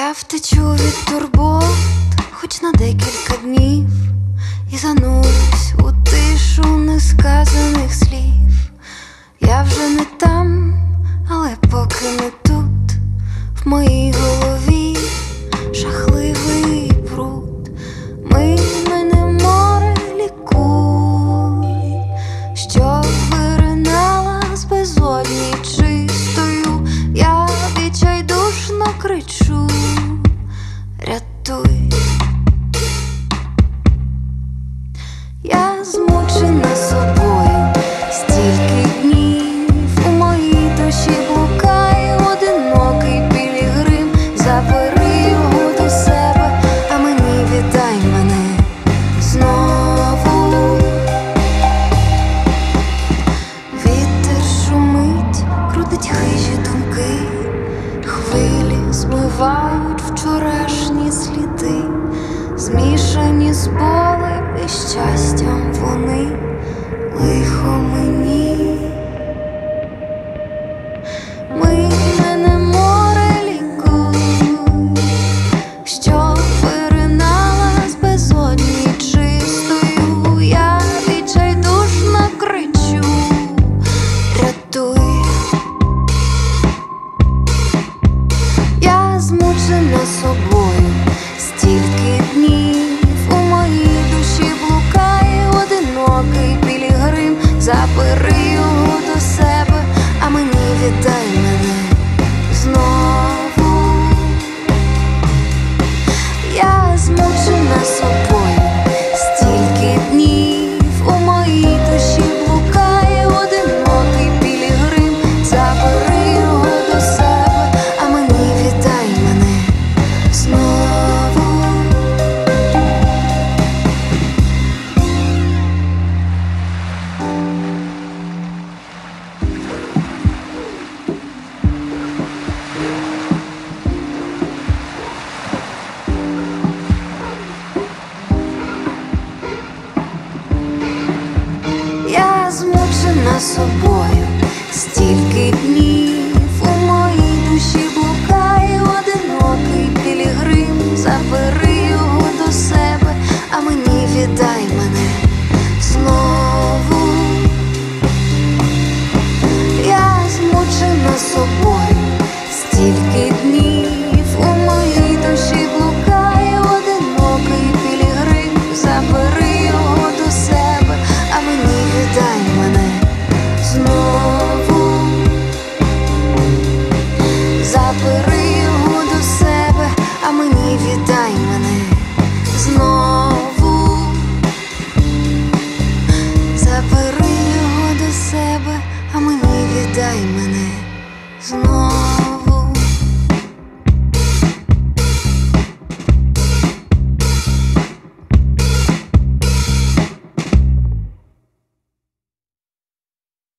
Я втечу від турбот, хоч на декілька днів, і занурюсь у тишу несказаних слів. Я вже не там, але поки не тут, в моїй голові жахливий бруд. Мене море лікуй, що виринала з безодні чистою. Я відчайдушно кричу: рятуй. Я змучена собою, стільки днів у моїй душі блукає одинокий пілігрим. Забери його до себе, а мені віддай мене знову. Вітер шумить, крутить хижі думки, хвилі змивають вчорашні сліди, змішані з болем і щастям вони, лихо мені. Мене море лікуй, що виринала з безодні чистою. Я відчайдушно кричу: рятуй. Я змучена собою, стільки днів у моїй душі блукає одинокий пілігрим. Забери його до себе, а мені віддай мене знову. Я змучена собою, стільки днів у моїй душі блукає одинокий пілігрим. Забери його до себе, а мені віддай мене знову. Я змучена собою, стільки днів